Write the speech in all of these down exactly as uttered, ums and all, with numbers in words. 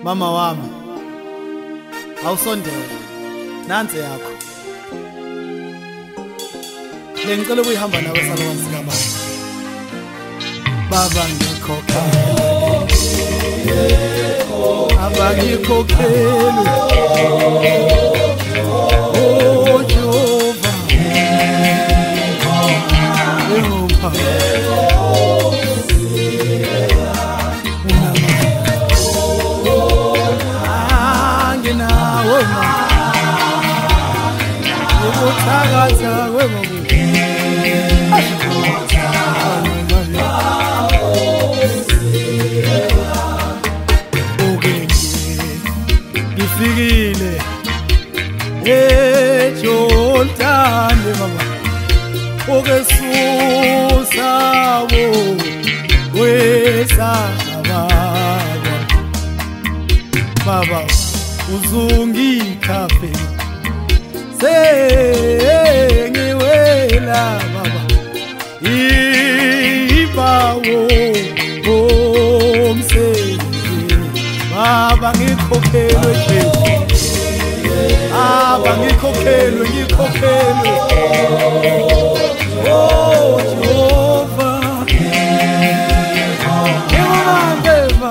Mama wami awusondele nanze yakho lengicela ukuyihamba nawe salwane sika baba baba ngikhokhele abangikhokhele oh Jehova Jehova Utakaza wemo Gifikile ejoltane mama Okesusa wo wesaba Baba uzungi kafe Sengiwela baba Ibawo omsebenzi Baba ngikhokhelwe nje Baba ngikhokhelwe ngikhokhelwe Oh Jehova Ngiyabamba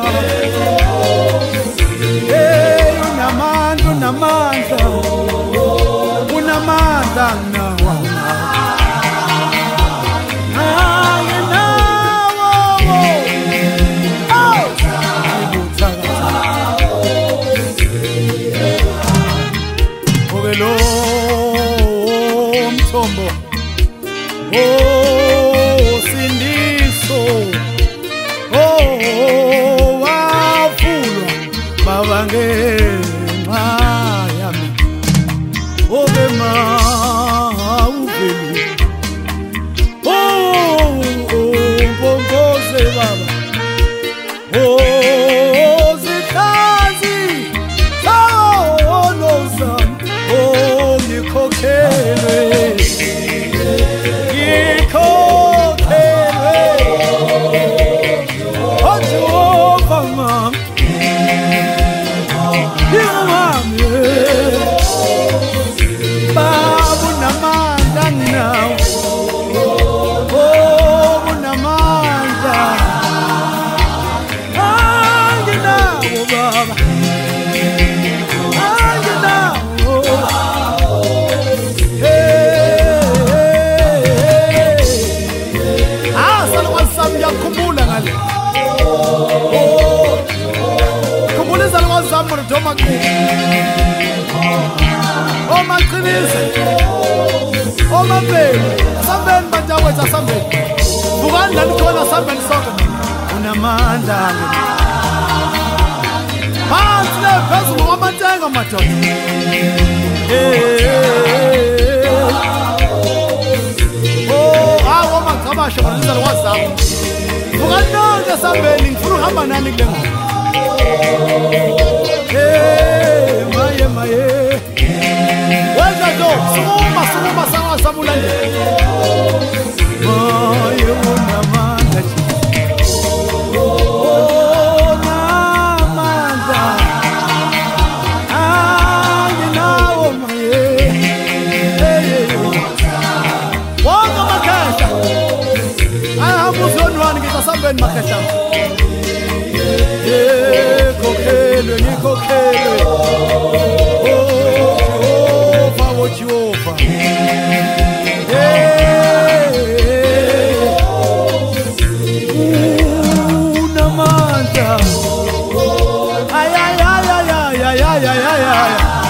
Hey unamandla unamandla Unamandla nawa Haye nawo Oh Ngibutaka Obelo mthombo Oh sindiso Oh wafulwa babange mayami Obe ma uveli Oh bongoze baba Oh zitazi Oh nozam Oh ngikhokhele Ngikhokhele Oh Jehova mam Yamami Babu namanda now Oh namanda Aya now baba Aya now Hey Ah salwa sam yakhumbula ngale Oh Khumbula salwa sam mdoma Oh maqinisa Oh mabele sambeni banjawethu asambeni Bukani lani khona sambeni sonke unamandla Phansi le phezulu kwamantenga madoda Oh awu mangcabashe bonisa lwazami Bukani nonke sambeni ngifuna uhamba nani kule ngoma Hey maye maye Wenza lo suma suma sawa samulande Maye unamandla Oh namandla Anginawo maye Wonke makhehla Ayahambuzonwani ngisasambeni makhehla Ngikhokhele ngikhokhele Oh Jehova Unamandla Ay ay ay ay ay ay ay ay ay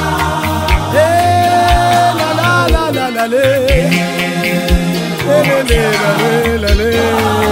La la la la la le Le le le la le